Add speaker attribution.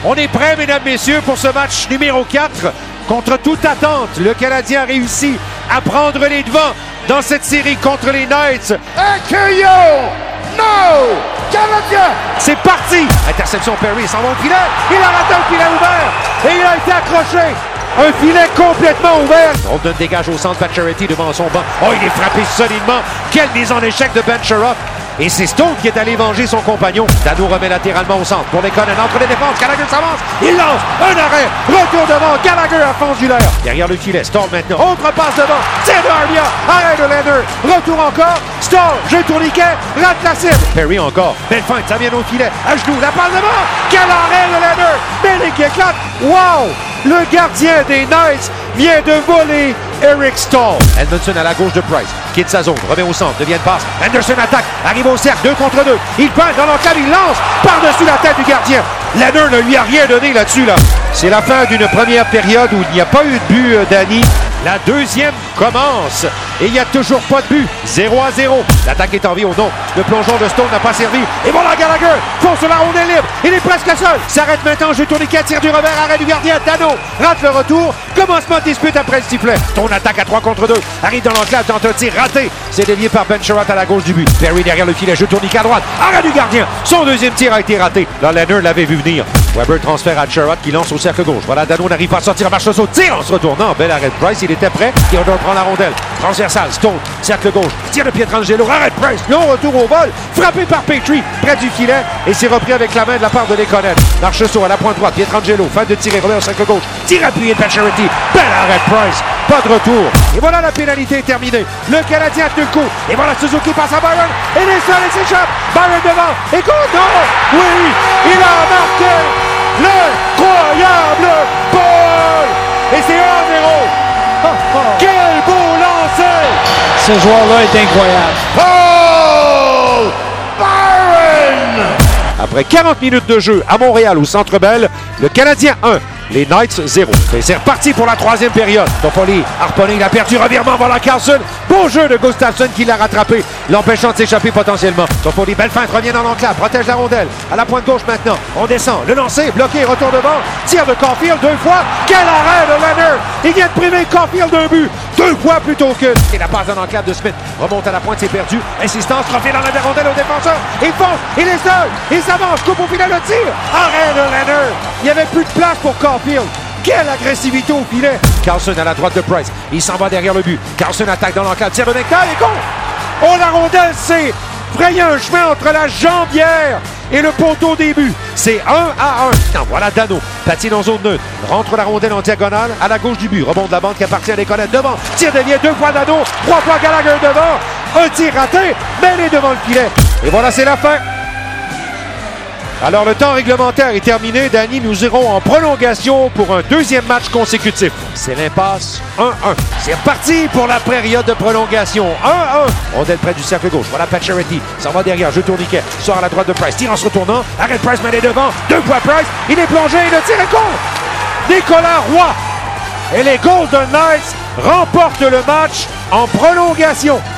Speaker 1: On est prêts, mesdames, messieurs, pour ce match numéro 4. Contre toute attente, le Canadien a réussi à prendre les devants dans cette série contre les Knights.
Speaker 2: Accueillons nos Canadiens!
Speaker 1: C'est parti! Interception Perry, il s'en va au filet. Il a raté un filet ouvert et il a été accroché. Un filet complètement ouvert. On donne dégage au centre, Pacioretty devant son banc. Oh, il est frappé solidement. Quelle mise en échec de Ben Sherratt. Et c'est Stone qui est allé venger son compagnon. Dano remet latéralement au centre pour les Conan entre les défenses. Gallagher s'avance. Il lance un arrêt. Retour devant. Gallagher avance du l'air. Derrière le filet. Stone maintenant. Autre passe devant. C'est de Armia. Arrêt de Leonard. Retour encore. Stone. Jeu tourniquet. Rate la cible. Perry encore. Belle feinte. Ça vient au filet. À genoux. La passe devant. Quel arrêt de Leonard. Belly qui éclate. Wow! Le gardien des Knights vient de voler Eric Staal. Edmondson à la gauche de Price. Quitte sa zone. Remet au centre. Devient une passe. Anderson attaque. Arrive au cercle. 2 contre 2. Il passe dans l'enclave. Il lance par-dessus la tête du gardien. Leonard ne lui a rien donné là-dessus. Là. C'est la fin d'une première période où il n'y a pas eu de but, Danny. La deuxième commence et il n'y a toujours pas de but. 0-0. L'attaque est en vie au non. Le plongeon de Stone n'a pas servi. Et voilà Gallagher. Fonce sur la rondelle libre. Il est presque seul. S'arrête maintenant. Jeu tourniquet. Tire du revers. Arrêt du gardien. Dano rate le retour. Commencement de dispute après le sifflet. Stone attaque à 3 contre 2. Arrive dans l'enclave. Tente un tir raté. C'est dévié par Ben Sherratt à la gauche du but. Perry derrière le filet. Jeu tourniquet à droite. Arrêt du gardien. Son deuxième tir a été raté. Là, Leonard l'avait vu venir. Weber transfère à Sherratt qui lance au cercle gauche. Voilà, Dano n'arrive pas à sortir à marche saut. Tire en se retournant. Bel arrêt de Price. Il était prêt. Theodore prend la rondelle. Transversale. Stone. Cercle gauche. Tire de Pietrangelo. Arrêt de Price. Long retour au vol. Frappé par Petrie. Près du filet. Et c'est repris avec la main de la part de Lekonen. Marcheseau à la pointe droite. Pietrangelo. Fin de tirer. Revers au cercle gauche. Tire appuyé de Pacioretty. Bel arrêt de Price. Pas de retour. Et voilà, la pénalité est terminée. Le Canadien a tenu le coup. Et voilà, Suzuki passe à Byron. Et les seuls et s'échappe. Byron devant. Et contre. Oui. Il a marqué. L'incroyable Paul! Et c'est 1-0! Quel beau lancer!
Speaker 3: Ce joueur-là est incroyable.
Speaker 2: Paul Byron!
Speaker 1: Après 40 minutes de jeu à Montréal au Centre Bell, le Canadien 1, les Knights 0. Et c'est reparti pour la troisième période. Toffoli, harponné, il a perdu, revirement voilà Carlson. Beau jeu de Gustafsson qui l'a rattrapé, l'empêchant de s'échapper potentiellement. Toffoli, belle feinte, revient dans l'enclave, protège la rondelle. À la pointe gauche maintenant, on descend, le lancer, bloqué, retour devant, tir de Caulfield 2 fois. Quel arrêt de Leonard! Il vient de priver Caulfield d'un but, 2 fois plutôt qu'une. Et la passe dans l'enclave de Smith, remonte à la pointe, c'est perdu. Insistance, Caulfield dans la rondelle au défenseur. Il fonce, il est seul, il s'avance, coupe au filet, le tir. Arrêt de Leonard! Il n'y avait plus de place pour Caulfield. Quelle agressivité au filet! Carlson à la droite de Price. Il s'en va derrière le but. Carlson attaque dans l'enclave. Tire de Nectar et contre! Oh, la rondelle, c'est frayer un chemin entre la jambière et le poteau des buts. C'est 1-1. Non, voilà Dano. Patine en zone neutre. Rentre la rondelle en diagonale à la gauche du but. Rebond de la bande qui appartient à Lekonen devant. Tire dévié 2 fois Dano. 3 fois Gallagher devant. Un tir raté. Mêlé devant le filet. Et voilà, c'est la fin. Alors, le temps réglementaire est terminé. Danny, nous irons en prolongation pour un deuxième match consécutif. C'est l'impasse 1-1. C'est reparti pour la période de prolongation. 1-1. Rondelle près du cercle gauche. Voilà Pacioretty. Ça va derrière. Jeu tourniquet. Sort à la droite de Price. Tire en se retournant. Arrête Price, mêlé devant. 2 fois Price. Il est plongé. Le tir est contre. Nicolas Roy. Et les Golden Knights remportent le match en prolongation.